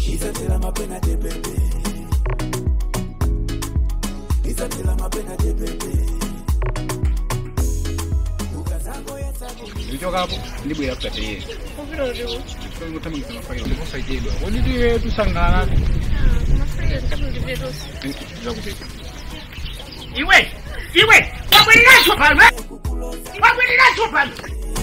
Isatela mapena tepete. Isatela mapena tepete. Ukazango yesabu. Nitoka hapo ndibwera kutatiye. Oviro leo. Kwa kama mtafanya ndio saidiwa. Wonidi tusangana. Mafrika ndikabudibero. Zakubeka. Iwe! Wabwelinacho pano! Wabwelinacho pano!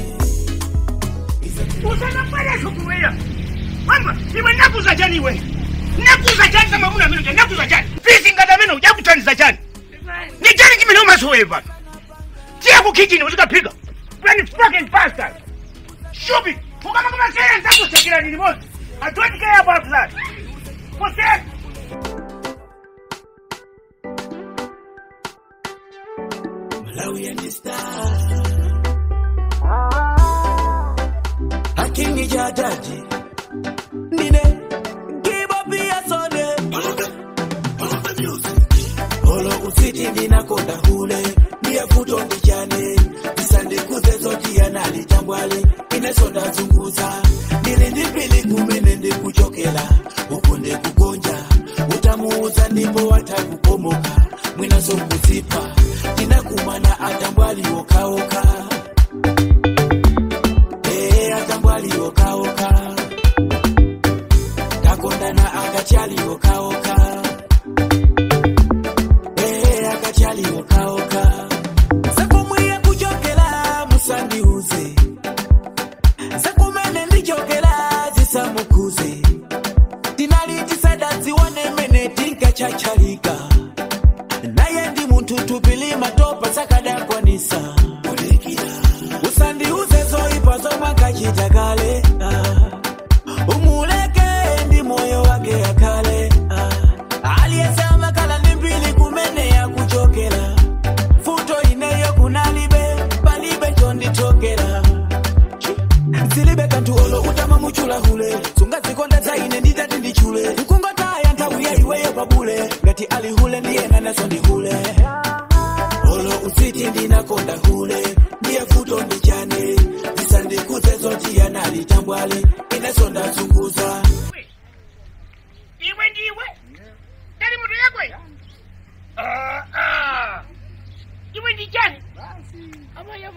Usana paleso kuwela! Mama, iwe nakuza jani iwe! Nakuza jani kama muna minu, nakuza jani! Fisi ngada minu, ujakutaniza jani! Ni jani kimene umasowewa! Tia kukikini, uzikapiga! Brand fucking bastard! Shubi! Ukama kama sera nitakusekila nini moja! I don't care about that! What's that? Malawi and the star. Hakingi jajaji. Nine. Give up your son. All of the music. Olo usiti nina konda hule. Niya futo ndichane. Isande kuze zoti ya nali tambwale. Inesonda zunguza. Nilindi pili kumenende kuchokela. Ukunde kugonja. Utamuuza ndipo watakupomoka. Mwina sokuzipa. Inakumana atambwali okaoka. Atambwali okaoka. Kakondana akachali okaoka. Akachali okaoka. Sakumwiye kuchokela musandi uze. Sakumene ndichokela zisamukuze. Tinali tisada ziwane mene tinka chachalika. Naye ndi muntu tupili matopa sakada kwanisa. Usandi uzezo ipazo makachitagale. Umuleke ndi moyo wake akale. Aliyesama kala nimbili kumene ya kuchokela. Futo ineyo kunalibe, palibe chondi chokela. Zilibe kantu olo utama muchula hule. Sunga zikonda zaine nditati ndichule. Mkungota ya ntawiya iweyo babule. Gati ali hule ndiye nana sondi hule. Olo usiti ndina konda hule. Ndiye futo ndichane. Isande kuze zoti ya nali tambwale. Inesonda zunguza. Iwe ndiwe? Dali mutu yakwe? Iwe ndichani? Amaya.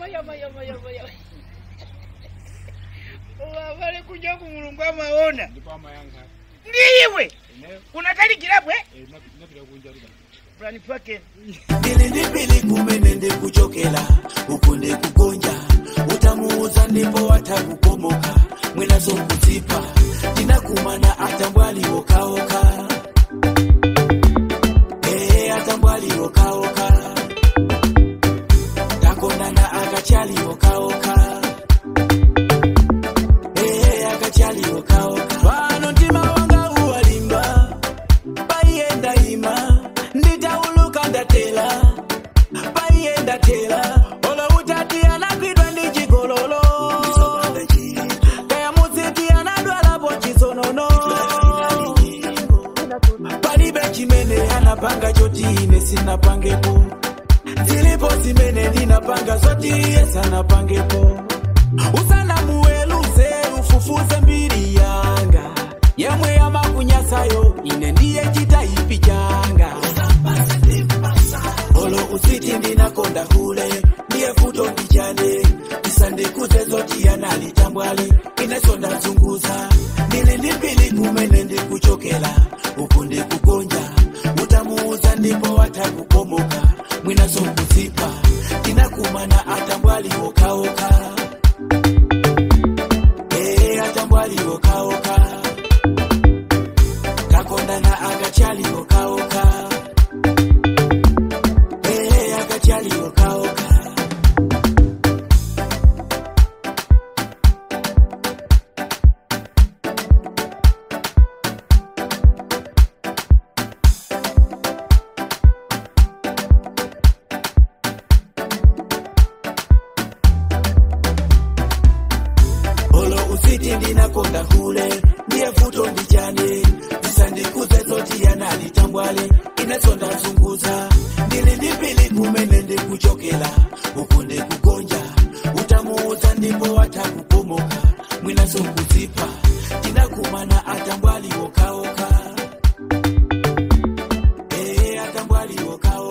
Wavale kuja kumulungu amaona. Ndiwe? Unatali kilabwe? Brani pake. Nilindipili kumenende kuchokela. Ukunde kugonja. Utamuuza ndipo watakupomoka. Mwina sokuzipa. Tinakumana atambwali okaoka. Atambwali okaoka. Kakondana akachali okaoka. Akachali okaoka. Wano ntima wanga uwalimba. Paienda ima. Nditauluka ndatela. Paienda tela. Olo utati anakwidwa ndi chigololo. Kaya muziti anadwala po chisonono. Palibe chimene anapanga choti ine sinapangepo. Zilipo zimene ndinapanga zoti yesa pangepo. Usana muweluze ufufuze mbiri yanga. Yemwe amakunyasayo ine ndiye chita ipi changa. Olo usiti ndina konda hule. Ndiye futo ndichane. Isande kuze zoti ya nali tambwale. Inesonda zunguza. Nilindipili kumenende kuchokela. Ukunde kugonja. Utamuuza ndipo watakupomoka. Mwina sokuzipa. Tinakumana atambwali okaoka. Atambwali okaoka. Kakondana akachali okaoka. Akachali okaoka. Usiti ndina konda hule. Ndiye futo ndichane. Isande kuze zoti ya nali tambwale. Inesonda zunguza. Nilindipili kumenende kuchokela. Ukunde kugonja. Utamuuza ndipo watakupomoka. Mwina sokuzipa. Tinakumana na atambwali oka oka atambwali oka